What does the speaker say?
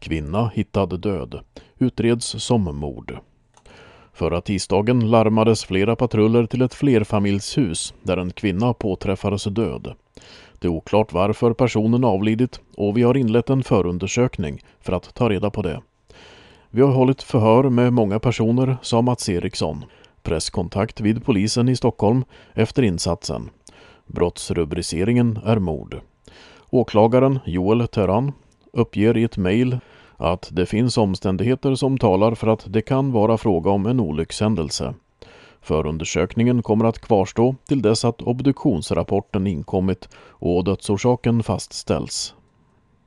Kvinna hittad död. Utreds som mord. Förra tisdagen larmades flera patruller till ett flerfamiljshus där en kvinna påträffades död. Det är oklart varför personen avlidit och vi har inlett en förundersökning för att ta reda på det. Vi har hållit förhör med många personer, sa Mats Eriksson. Presskontakt vid polisen i Stockholm efter insatsen. Brottsrubriceringen är mord. Åklagaren Joel Terran uppger i ett mejl att det finns omständigheter som talar för att det kan vara fråga om en olyckshändelse. Förundersökningen kommer att kvarstå till dess att obduktionsrapporten inkommit och dödsorsaken fastställs.